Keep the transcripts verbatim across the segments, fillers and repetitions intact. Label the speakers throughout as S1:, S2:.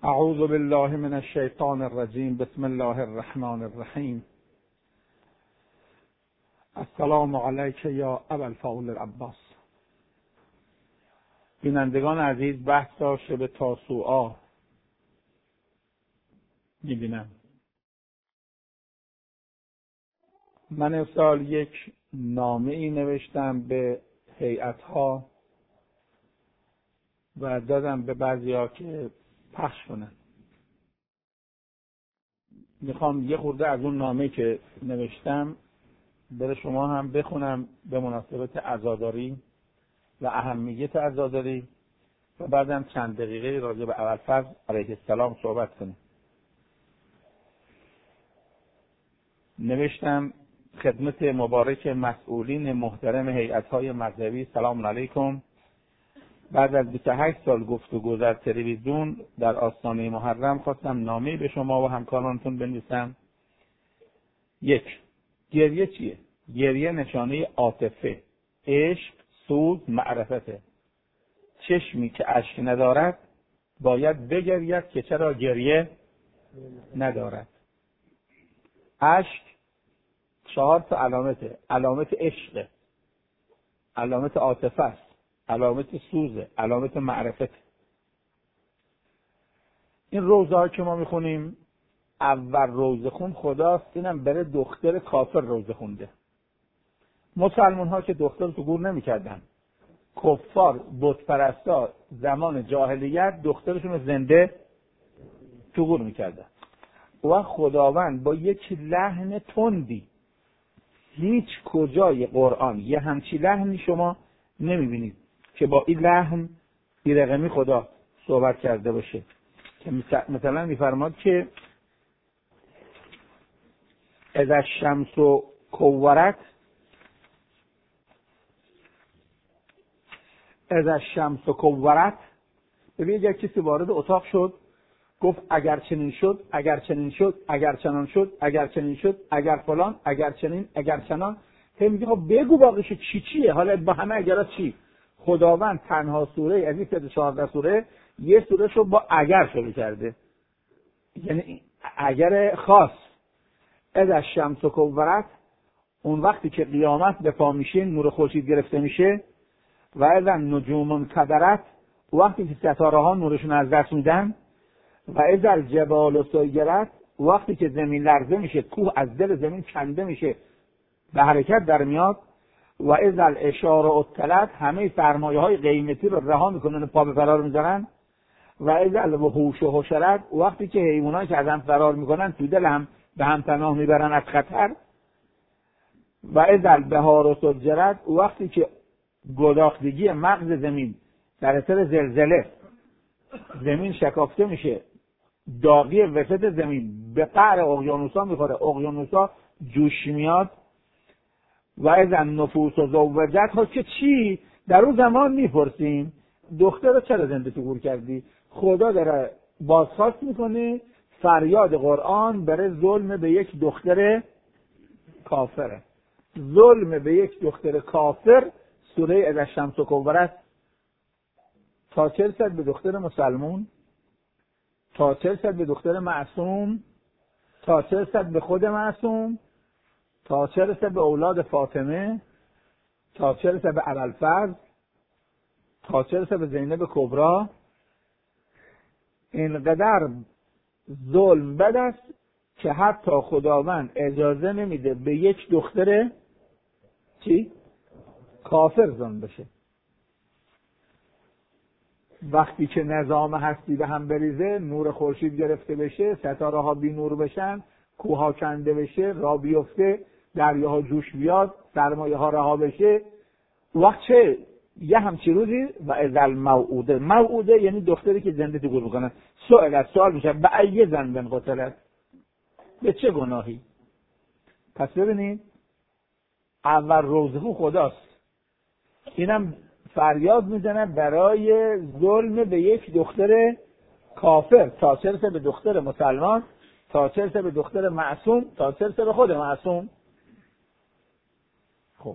S1: اعوذ بالله من الشیطان الرجیم. بسم الله الرحمن الرحیم. السلام علیک یا ابا الفضل العباس. بینندگان عزیز، بحث شب تاسوعا میبینم. من امسال یک نامه ای نوشتم به هیئت‌ها و دادم به بعضی‌ها که پخش کنن. میخوام یه خورده از اون نامه که نوشتم برای شما هم بخونم به مناسبت عزاداری و اهمیت عزاداری و بعدم چند دقیقه راجع به ابوالفضل علیه السلام صحبت کنیم. نوشتم: خدمت مبارک مسئولین محترم هیئت‌های مذهبی، سلام علیکم. بعد از بیست و هشت سال گفتگو در تلویزیون در آستانه محرم خواستم نامه‌ای به شما و همکارانتون بنویسم. یک، گریه چیه؟ گریه نشانه عاطفه، عشق، سوز، معرفته. چشمی که اشک ندارد باید بگرید که چرا گریه ندارد. اشک چهار تا علامته: علامت عشق، علامت عاطفه است، علامت سوزه، علامت معرفت. این روزه‌ها که ما میخونیم، اول روزه خون خداست، اینم برای دختر کافر روزه خونده. مسلمان ها که دختر تو گور نمیکردن، کفار بت پرستا زمان جاهلیت دخترشون رو زنده تو گور میکردن و خداوند با یک لحن تندی، هیچ کجای قرآن یه همچی لحنی شما نمیبینید که با این لحن بیرقمی خدا صحبت کرده باشه. که مثلا میفرماد که اذا الشمس کورت اذا الشمس کورت. ببینید یک کسی وارد اتاق شد گفت اگر چنین شد، اگر چنین شد، اگر چنان شد، اگر چنین شد، اگر فلان، اگر چنین، اگر چنان. هم میگه خب بگو باقیش چی چیه؟ حالا با همه اگرها چی؟ خداوند تنها سوره از این چهارده سوره یه سوره شو با اگر شروع کرده، یعنی اگر خاص. اذا الشمس کورت، اون وقتی که قیامت به پا میشه، نور خورشید گرفته میشه. و اذا النجوم انکدرت، وقتی که ستاره ها نورشون از دست میدن. و اذا الجبال سیرت، وقتی که زمین لرزه میشه، کوه از دل زمین کنده میشه، به حرکت در میاد. و اذا العشار عطلت، همه سرمایه های قیمتی رو رها میکنن، پا به فرار میذارن. و اذا الوحوش حشرت، وقتی که حیوانایی که از هم فرار میکنن تو دل هم به هم پناه میبرن از خطر. و اذا البحار سجرت، وقتی که گداختگی مغز زمین در اثر زلزله زمین شکافته میشه، داغی وسط زمین به قعر اقیانوسا میخوره، اقیانوسا جوش میاد. و اذا النفوس زوجت، ها که چی؟ در اون زمان میپرسیم دختر رو چرا زنده تو گور کردی؟ خدا داره بازخواست میکنه. فریاد قرآن برای ظلم به یک دختر کافره. ظلم به یک دختر کافر سوره اذا الشمس کورت. تا چه رسد به دختر مسلمون؟ تا چه رسد به دختر معصوم؟ تا چه رسد به خود معصوم؟ تا چه رسد به اولاد فاطمه؟ تا چه رسد به ابوالفضل؟ تا چه رسد به زینب کبری؟ اینقدر ظلم بد است که حتی خداوند اجازه نمیده به یک دختر چی؟ کافر ظلم بشه. وقتی که نظام هستی به هم بریزه، نور خورشید گرفته بشه، ستاره ها بی نور بشن، کوه ها کنده بشه، راه بیفته، دریاها جوش بیاد، سرمایه ها رها بشه، وقت چه؟ یه همچی روزی. و اذا الموعوده، موعوده یعنی دختری که زنده تو گور میکنن. سوال سوال میشه به ای ذنب قتلت، به چه گناهی؟ پس ببینید اول روزه خداست، اینم فریاد میزنه برای ظلم به یک دختر کافر. تا چه رسه به دختر مسلمان؟ تا چه رسه به دختر معصوم؟ تا چه رسه به خود معصوم؟ خب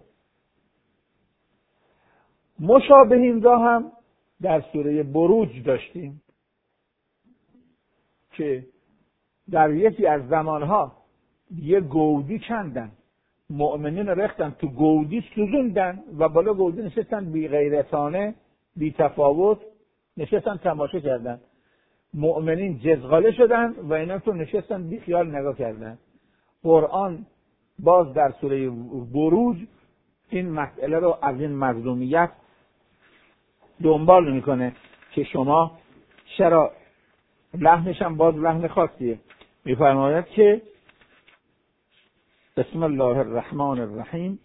S1: مشابه این را هم در سوره بروج داشتیم. که در یکی از زمانها یه گودی کندن، مؤمنین رختن تو گودی سوزوندن و بالا گودی نشستن بی غیرتانه بی تفاوت نشستن تماشا کردن. مؤمنین جزغاله شدن و اینا تو نشستن بی خیال نگاه کردن. قرآن باز در سوره بروج این مسئله رو از این مظلومیت دنبال میکنه که شما چرا، لحنش هم باز لحن خاصیه، میفرماید که بسم الله الرحمن الرحیم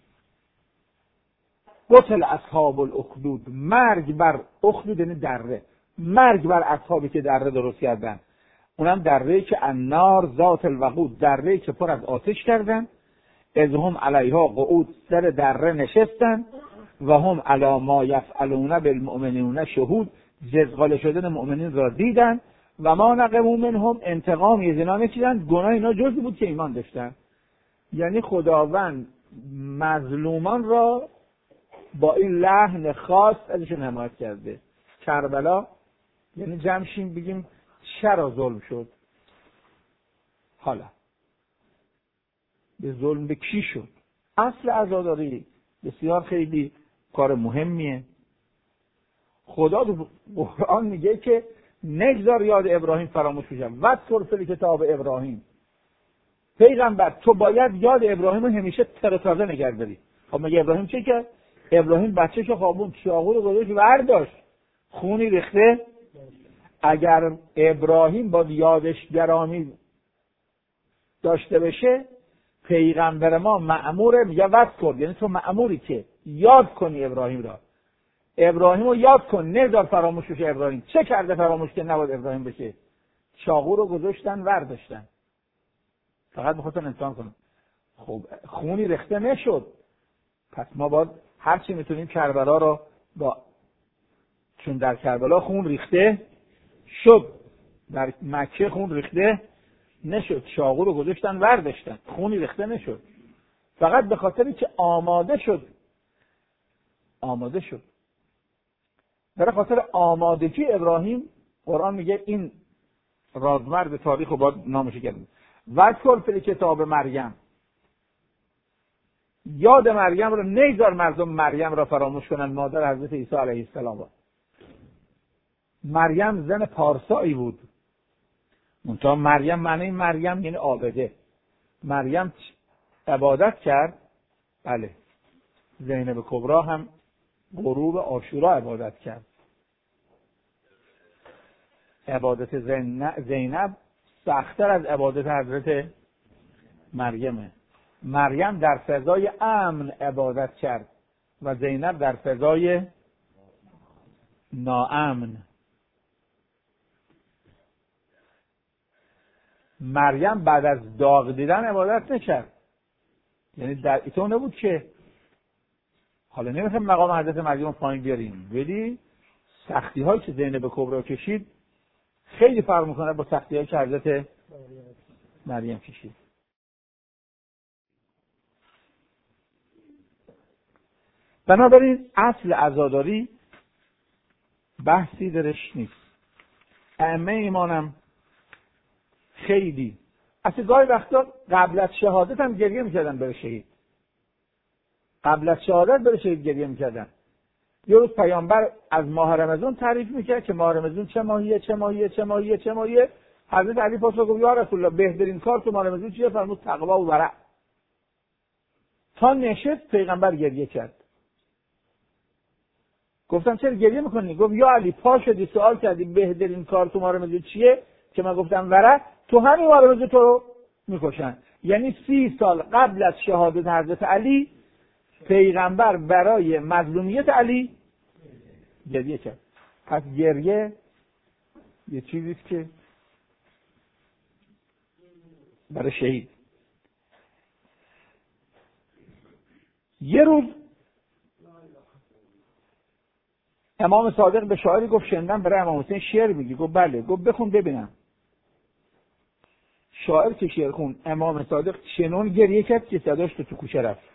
S1: قتل اصحاب الاخدود، مرگ بر اخدود یعنی دره، مرگ بر اصحابی که دره درست کردن، اونم دره‌ای که النار ذات الوقود، دره‌ای که پر از آتش کردن، اذ هم علیها قعود، سر دره نشستن و هم علی ما یفعلون بالمؤمنین شهود، جزغاله شدن مؤمنین را دیدن و ما نقموا منهم، انتقام از اینا نگرفتند، گناه اینا جزئی بود که ایمان داشتن. یعنی خداوند مظلومان را با این لحن خاص ازشون حمایت کرده. کربلا یعنی جمشیم بگیم چرا ظلم شد، حالا به ظلم به کی شد؟ اصل عزاداری بسیار خیلی کار مهمیه. خدا تو قرآن میگه که نگذار یاد ابراهیم فراموش بشه. واذکر فی کتاب ابراهیم، پیغمبر تو باید یاد ابراهیم رو همیشه ترتازه نگه داری. خب مگه ابراهیم چه کرد؟ ابراهیم بچه‌شو خوابون، چاقو رو گذاشت برداشت، خونی ریخته. اگر ابراهیم با یادش گرامی داشته بشه، پیغمبر ما مأموره، میگه واذکر، یعنی تو مأموری که یاد کنی ابراهیم را. ابراهیم رو یاد کن، نذار فراموش بشه. ابراهیم چه کرده فراموش که نباید ابراهیم بشه؟ چاقو رو گذاشتن برداشتن، فقط می‌خواستن امتحان کنن. خب خونی ریخته نشد، پس ما باید هر چی میتونیم کربلا رو با، چون در کربلا خون ریخته شد، در مکه خون ریخته نشد، چاقو رو گذاشتن برداشتن، خونی ریخته نشد، فقط به خاطری که آماده شد. آماده شد برای خاطر آمادگی ابراهیم. قرآن میگه این رازمرد تاریخ رو باید نامش کردیم. واذکر فی کتاب مریم، یاد مریم رو نگذار مردم مریم را فراموش کنند، مادر حضرت عیسی علیه السلام. مریم زن پارسایی بود. منتها مریم معنی مریم یعنی عابده. مریم عبادت کرد، بله. زینب کبرا هم غروب عاشورا عبادت کرد. عبادت زینب سخت‌تر از عبادت حضرت مریمه. مریم در فضای امن عبادت کرد و زینب در فضای ناامن. مریم بعد از داغ دیدن عبادت نکرد، یعنی در ایتون نبود که حالا نمیخوایم مقام حضرت مریم پایین بیاریم، ولی سختی هایی که زینب کبرا کشید خیلی فرق میکنه با سختی هایی که حضرت مریم کشید. بنابراین اصل عزاداری بحثی درش نیست. ائمه ایمانم خیلی اصلا گاهی وقتا قبل از شهادت هم گریه میکردن برای شهید. قبل از شهادت برای شهید گریه میکردن. یه روز پیامبر از ماه رمضان تعریف میکرد که ماه رمضان چه ماهیه چه ماهیه چه ماهیه چه ماهیه. حضرت علی پاسخ گفت یا رسول الله بهترین کار تو ماه رمضان چیه؟ فرمود تقوا و ورع. تا نشست پیغمبر گریه کرد. گفتم چرا گریه میکنی؟ گفت یا علی پا شدی سوال کردی بهترین کار تو ماه رمضان چیه؟ که من گفتم ورع. تو همین ماه رمضان تو رو میکشن. یعنی سی سال قبل از شهادت حضرت علی پیغمبر برای مظلومیت علی گریه کرد. پس گریه یه چیزیست که برای شهید. یه روز امام صادق به شاعری گفت شنیدم برای امام حسین شعر میگی. گفت بله. گفت بخون ببینم. شاعر که شعر خون، امام صادق چنون گریه کرد که صداش تو کوچه رفت.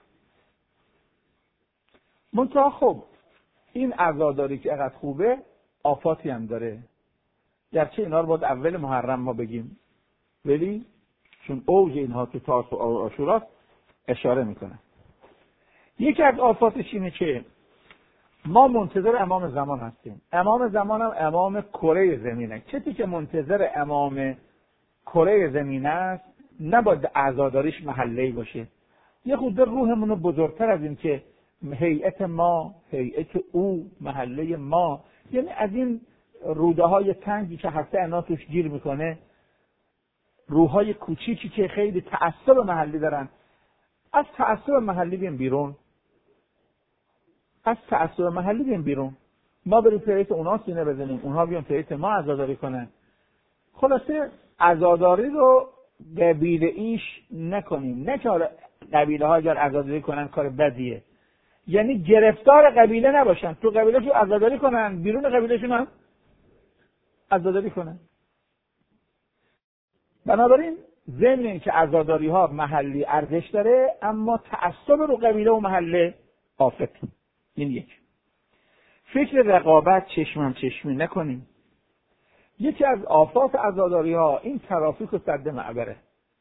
S1: منتها خب این عزاداری که اقدر خوبه آفاتی هم داره. گرچه اینا رو باید اول محرم ما بگیم، ولی چون اوج اینها تو تاسوع و عاشورا اشاره میکنه. یکی از آفاتش اینه که ما منتظر امام زمان هستیم. امام زمان هم امام کره زمینه. کسی که منتظر امام کره زمین است نباید عزاداریش محله‌ای باشه. یه خود روحمون رو بزرگتر از این که هیئت ما، هیئت او، محله ما، یعنی از این روده های تنگی که هسته انا توش گیر میکنه، روحای کوچیکی که خیلی تعصب محلی دارن، از تعصب محلی بیم بیرون. از تعصب محلی بیم بیرون. ما بریم پیت اونا سینه بزنیم، اونها بیان پیت ما عزاداری کنن. خلاصه عزاداری رو قبیله ایش نکنیم. نه که قبیله ها اگر عزاداری کنن کار بدیه، یعنی گرفتار قبیله نباشن، تو قبیلهشون عزاداری کنن، بیرون قبیلهشون هم عزاداری کنن. بنابراین ضمن این که عزاداری ها محلی ارزش داره، اما تعصب رو قبیله و محله آفت. این یک. فکر رقابت چشمم چشمی نکنیم. یکی از آفات عزاداری ها این ترافیک و سد معبره.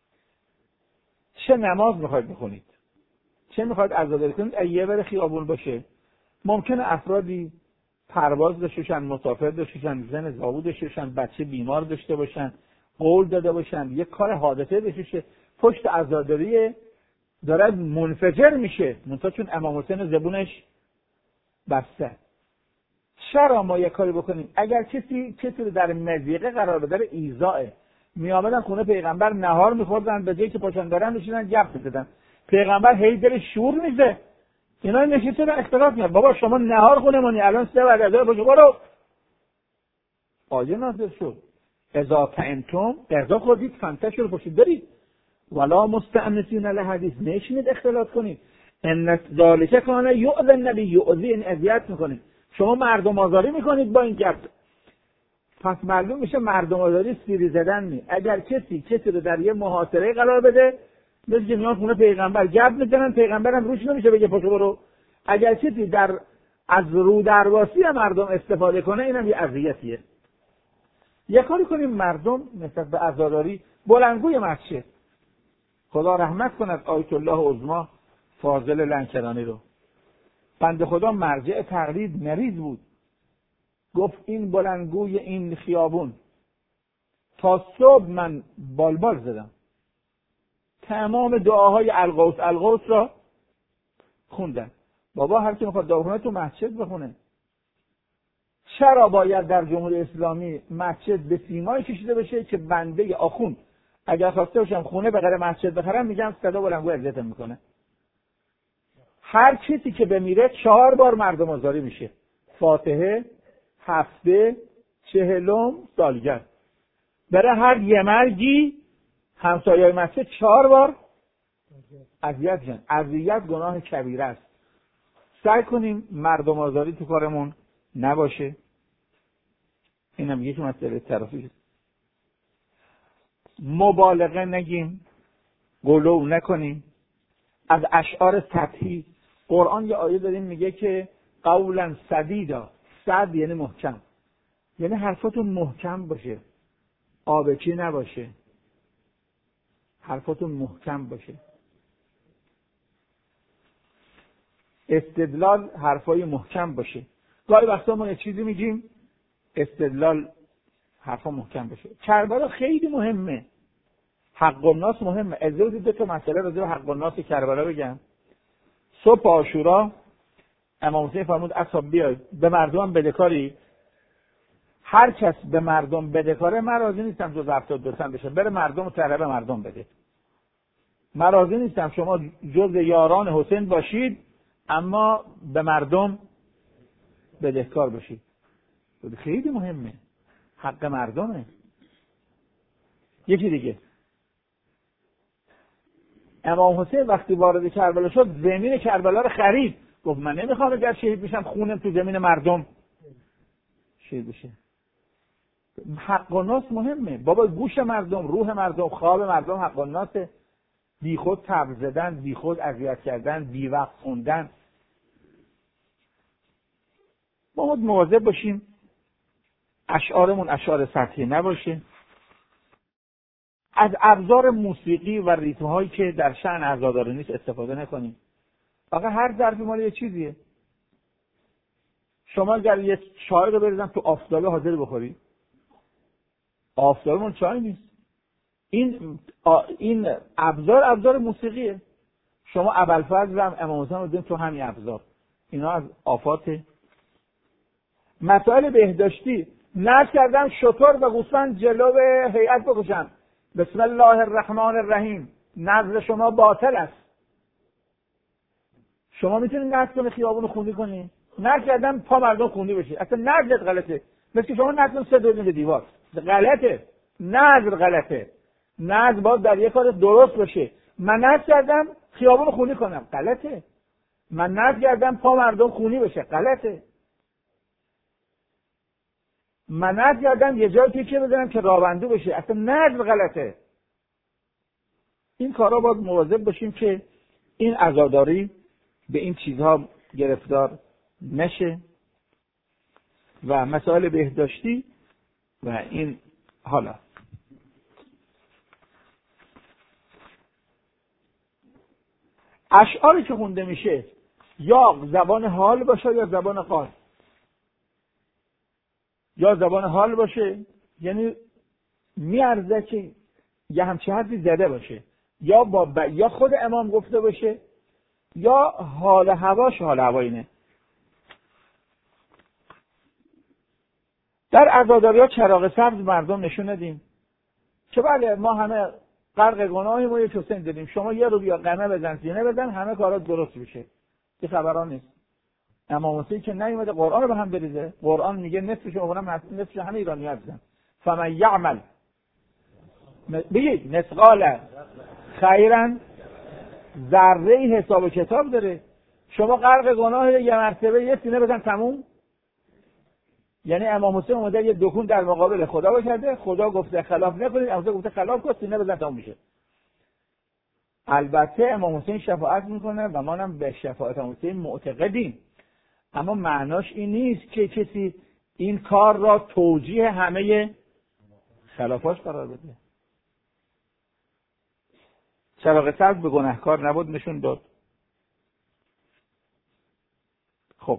S1: چه نماز میخواید بخونید، چه میخواید عزاداری کنید، ایه بره خیابون باشه. ممکنه افرادی پرواز داشته باشن، مسافر داشته باشن، زن زاو داشته باشن، بچه بیمار داشته باشن، قول داده باشن، یک کار حادثه بشه، پشت عزاداری داره منفجر میشه، منتها چون امام حسین زبونش بسته. چرا ما یک کاری بکنیم؟ اگر کسی کسی رو در مضیقه قرار بده، در ایذاء، می آمدن خونه پیغمبر نهار میخوردن، به جایی که پاشن دارن میشینن گپ میزدن، پیغمبر هی دل شور میزه، اینا نشسته در اختلاف میاد، بابا شما نهار خونه مانی الان سه بعد از باشه برو. آیه نازل شد اذا طعمتم، غذا خوردید، فانتشروا پاشید برید، ولا مستأنسین لحدیث، نشینید اختلاط کنید، ان ذلک کان یؤذی النبی، یؤذی این اذیت میکنید، شما مردم آزاری میکنید با این گپ. پس معلوم میشه مردم آزاری سیری زدن نی. اگر کسی کسی رو در یه محاصره قرار بده، مثل که میان خونه پیغمبر گپ میزنن، پیغمبرم روش نمیشه بگه پاشو برو. اگر کسی در از رو درواسی مردم استفاده کنه، اینم یه اذیتیه. یه کاری کنیم مردم نسبت به عزاداری بلندگوی مسجد، خدا رحمت کند آیت الله عظما فاضل لنکرانی رو، بنده خدا مرجع تقلید مریض بود، گفت این بلندگوی این خیابون تا صبح من بالبال زدم، تمام دعاهای الغوث الغوث را خوندن. بابا هر کی میخواد دعا کنه تو مسجد بخونه. چرا باید در جمهوری اسلامی مسجد به سیمایی کشیده بشه که بنده آخوند اگر خواسته باشم خونه به غیر مسجد بخرم، میگم صدا بلندگو اذیت میکنه. هر کسی که بمیره چهار بار مردم آزاری میشه، فاتحه، هفته، چهلم، سالگرد. برای هر یه مرگی همسایه‌های مسجد چهار بار اذیت میشن. اذیت گناه کبیره است. سعی کنیم مردم آزاری تو کارمون نباشه. اینم یکی مسئله ترافیک. مبالغه نگیم، غلو نکنیم. از اشعار سطحی، قرآن یه آیه داریم میگه که قولا سدیدا، صد یعنی محکم، یعنی حرفاتون محکم باشه، آبکی نباشه، حرفاتون محکم باشه. استدلال حرفای محکم باشه. گاهی وقتا ما یه چیزی میگیم استدلال حرفا محکم باشه. کربلا خیلی مهمه، حق الناس مهمه. از روز دو تا مسئله راجع به حق الناس کربلا بگم. صبح عاشورا امام حسین فرمود اصحاب بیاید به مردم بدهکاری، هر کس به مردم بدهکاره من راضی نیستم جز هفتاد دو سن بشه، بره مردم طلب مردم بده. من راضی نیستم شما جز یاران حسین باشید اما به مردم بدهکار باشید. خیلی مهمه، حق مردمه. یکی دیگه، امام حسین وقتی وارد کربلا شد زمین کربلا رو خرید، گفت من نمیخوام اگر شهید بشم خونم تو زمین مردم شهید بشه. حق الناس مهمه بابا، گوش مردم، روح مردم، خواب مردم حق الناسه. بی خود تبر زدن، بی خود اذیت کردن، بی وقت خوندن. ما باید مواظب باشیم اشعارمون اشعار سطحی نباشه، از ابزار موسیقی و ریتم‌هایی که در شأن عزاداری نیست استفاده نکنیم. آقا هر ظرفی مال یه چیزیه. شما اگر یه چای رو بریزن تو آفتابه حاضر بخوری؟ آفتابمون چای نیست. این این ابزار ابزار موسیقیه. شما ابوالفضل هم امام حسین رو دیدین تو همین ابزار. اینا از آفات مسائل بهداشتی. نذر کردن شتر و گوسفند جلو هیئت بکشن. بسم الله الرحمن الرحیم. نذر شما باطل است. شما میتونید نذر کنید خیابون خونی کنید. نذر کردن پا مردم خونی بشه. اصلا نذرت غلطه. مثل شما نذر کنید سه دور دیوار. غلطه. نذر غلطه. نذر باید در یک کار درست باشه. من نذر کردم خیابون خونی کنم. غلطه. من نذر کردم پا مردم خونی بشه. غلطه. من نذر کردم یه جای تیکه بزنم که راهبندو بشه. اصلا نذر غلطه. این کارا باید مواظب باشیم که این عزاداری به این چیزها گرفتار نشه و مسائل بهداشتی و این حالا اشعاری که خونده میشه یا زبان حال باشه یا زبان قال. یا زبان حال باشه یعنی میارزه که یه همچه حدی زده باشه، یا با ب... یا خود امام گفته باشه یا حال هواش حال هوایینه. در عزاداری‌ها چراغ سبز مردم نشون ندیم که بله ما همه غرق گناهیم و یه حسین دادیم، شما یه رو بیا قمه بزن سینه بزن همه کارا درست میشه. این خبران نیست. امام حسین که نیومده قرآن رو به هم بریزه. قرآن میگه نصفش اونم نصفش همه ایرانی‌ها هستن. فمن یعمل بگید مثقال خیرا ذره حساب و کتاب داره. شما غرق گناه یه مرتبه یه سینه بزن تموم. یعنی امام حسین اومده یه دکون در مقابل خدا کرده، خدا گفته خلاف نکنید، امام حسین گفته خلاف کن، سینه بزن تموم میشه. البته امام حسین شفاعت میکنه و ما هم به شفاعت امام حسین معتقدیم، اما معناش این نیست که کسی این کار را توجیه همه خلافاش قرار بده. چراغ سبز به گناهکار نبود نشون داد. خب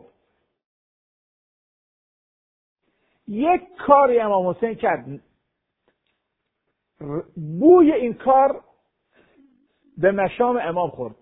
S1: یک کاری امام حسین کرد، بوی این کار به مشام امام خورد.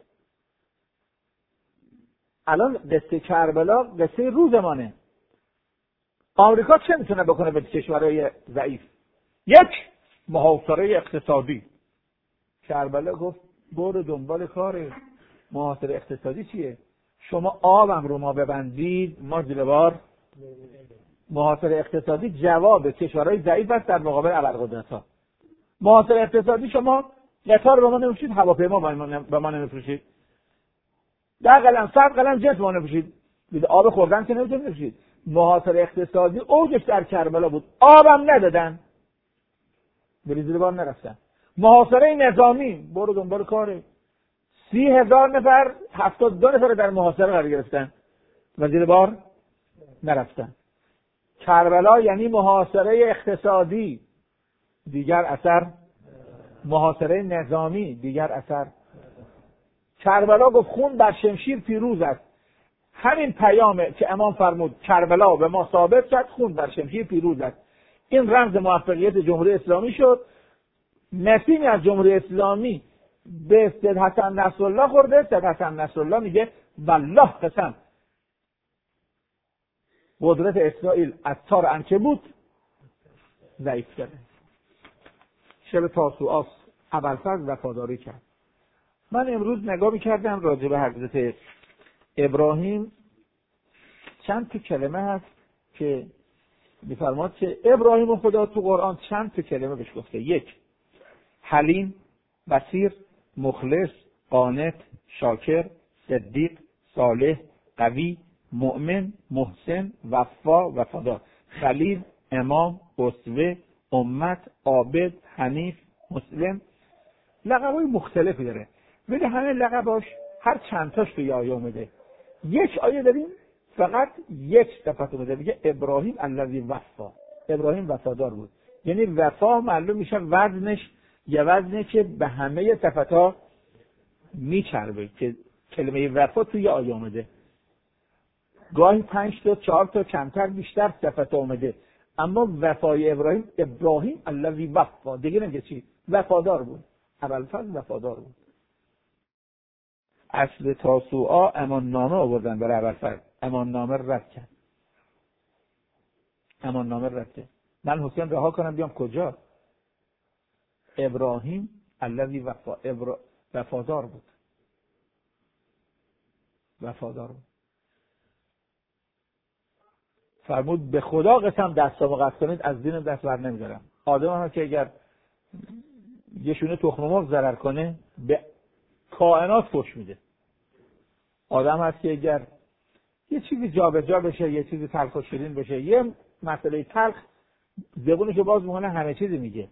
S1: الان قصه کربلا قصه روزمانه. آمریکا چه میتونه بکنه به کشورهای ضعیف؟ یک محاصره اقتصادی. کربلا گفت برو دنبال کار محاصره اقتصادی چیه؟ شما آبم رو ما ببندید ما زیر بار. محاصره اقتصادی جواب کشورهای ضعیف است در مقابل ابرقدرت‌ها. محاصره اقتصادی شما قطار رو ما نمیفروشید، هواپیما به ما نمیفروشید، ده قلم صد قلم جت ما نمیفروشید، آب خوردن که نمیتونید بفروشید. محاصره اقتصادی اوجش در کربلا بود، آبم ندادن، بری زیر بار نرفتن. محاصره نظامی، برو دنبال کاره، سی هزار نفر هفتاد دو نفر در محاصره قرار گرفتن و زیر بار نرفتن. کربلا یعنی محاصره اقتصادی، دیگر اثر. محاصره نظامی، دیگر اثر. کربلا گفت خون بر شمشیر پیروز است. همین پیامه که امام فرمود کربلا به ما ثابت کرد خون بر شمشیر پیروز است. این رمز موفقیت جمهوری اسلامی شد. نسیمی از جمهوری اسلامی به سید حسن نصرالله خورده. سید حسن نصرالله میگه والله قسم قدرت اسرائیل از تار عنکبوت ضعیف شده. شب تاسوعا ابوالفضل وفاداری کرد. من امروز نگاه می‌کردم راجع به حضرت ابراهیم، چند تا کلمه هست که می‌فرماد که ابراهیم خدا تو قرآن چند تا کلمه بهش گفته. یک، حلیم، بصیر، مخلص، قانت، شاکر، صدیق، صالح، قوی، مؤمن، محسن، وفا، وفادار. خلیل، امام، اسوه، امت، عابد، حنیف، مسلم. لقب‌های مختلفی داره، ولی همه لقباش هر چند تاش توی آیه اومده. یک آیه داریم فقط یک دفعه اومده میگه ابراهیم الذی وفا. ابراهیم وفادار بود. یعنی وفا معلوم میشه وزنش یه وزنه که به همه صفت‌ها میچربه که کلمه وفا توی آیه آمده. گاهی پنج تا چهار تا کمتر بیشتر صفت آمده، اما وفای ابراهیم ابراهیم الذی وفا دیگه نگه چی؟ وفادار بود. ابوالفضل وفادار بود. اصل تاسوعا امان نامه آوردن برای ابوالفضل، امان نامه رد کرد. امان نامه رد کرد. من حسین رها کنم بیام کجا؟ ابراهیم الذی وفا ابرا... وفادار بود. وفادار بود. فرمود به خدا قسم دستامو قطع کنید از دین دست بر نمیدارم. آدم هم که اگر یه شونه تخم مرغ ضرر کنه به کائنات فحش میده. آدم هست که اگر یه چیزی جابجا بشه، یه چیزی تلخ و شیرین بشه، یه مسئله تلخ زبونشو باز میکنه همه چیزی میگه.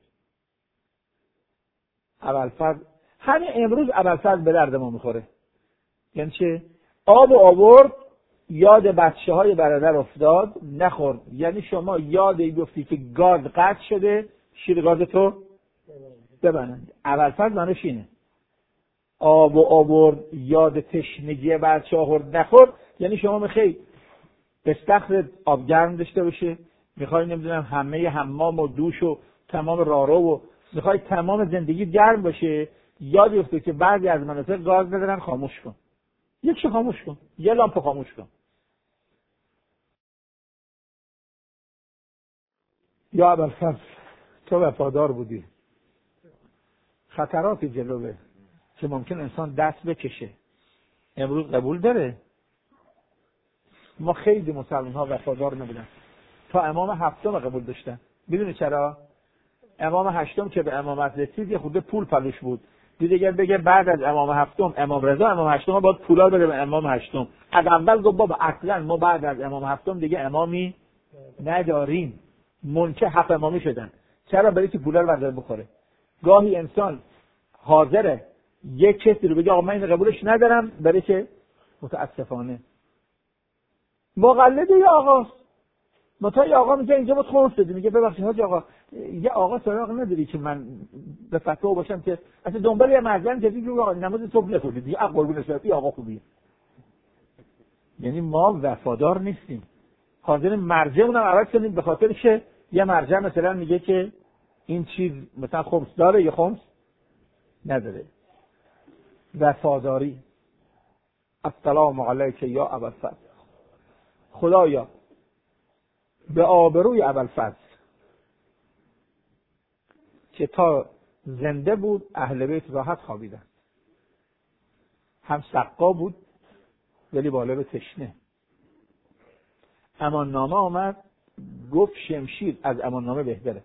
S1: ابوالفضل همین امروز ابوالفضل به درد ما میخوره. یعنی چه؟ آب و آورد یاد بچه های برادر افتاد نخورد. یعنی شما یاد ای گفتی که گاز قطع شده، شیر گاز تو ببنند. ابوالفضل معنیش اینه. آب و آورد یاد تشنگی بچه ها خورد نخورد. یعنی شما میخوای استخر آب گرم داشته باشه، میخوای نمیدونم همه حمام و دوش و تمام رارو و میخوای تمام زندگی گرم باشه، یاد بیفته که بعضی از مناطق گاز ندارن، خاموش کن. یکشو خاموش کن، یه لامپ خاموش کن. یا ابوالفضل تو وفادار بودی. خطراتی جلوه که ممکن انسان دست بکشه. امروز قبول داره. ما خیلی مسلمان ها وفادار نبودن تا امام هفتم قبول داشتن. میدونی چرا؟ امام هشتم که به امامت رسید یه خورده پول پلوش بود. دیگه اگر بگه بعد از امام هفتم امام رضا امام هشتم باید پولا بده به امام هشتم. از اول گفت بابا اصلا ما بعد از امام هفتم دیگه امامی نداریم. منکر حق امامی شدن. چرا؟ برای که پولا رو برداره بخوره. گاهی انسان حاضره یک کسی رو بگه آقا من این قبولش ندارم، برای که متاسفانه مقلد یا آقاست. مثلا یه آقا میگه اینجا بود خمس بدی، میگه ببخشید حاج آقا یه آقا سراغ نداری که من به فتوا باشم که اصلا دنبال یه مرجع جدید رو آقا نماز صبح نخونید دیگه قربون شفیع آقا خوبیه. یعنی ما وفادار نیستیم. حاضر مرجعمون رو عوض کنیم به خاطر که یه مرجع مثلا میگه که این چیز مثلا خمس داره یا خمس نداره. وفاداری. السلام علیک یا ابوالفضل. خدایا به آبروی ابوالفضل که تا زنده بود اهل بیت راحت خوابیدن، هم سقا بود ولی بالا به تشنه. امان نامه آمد گفت شمشیر از امان نامه بهتره.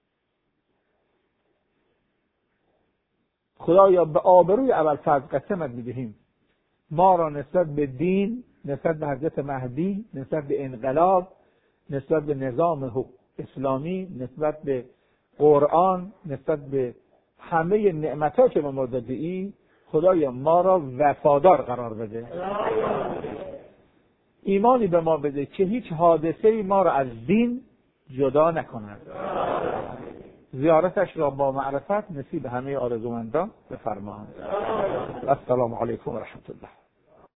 S1: خدایا به آبروی ابوالفضل قسمت میدهیم ما را نسبت به دین، نسبت به حضرت مهدی، نسبت به انقلاب، نسبت به نظام اسلامی، نسبت به قرآن، نسبت به همه نعمت‌ها که به ما دادی، خدایا ما را وفادار قرار بده. ایمانی به ما بده که هیچ حادثه‌ای ما را از دین جدا نکند. زیارتش را با معرفت نصیب همه آرزومندان بفرما. السلام علیکم و رحمت الله.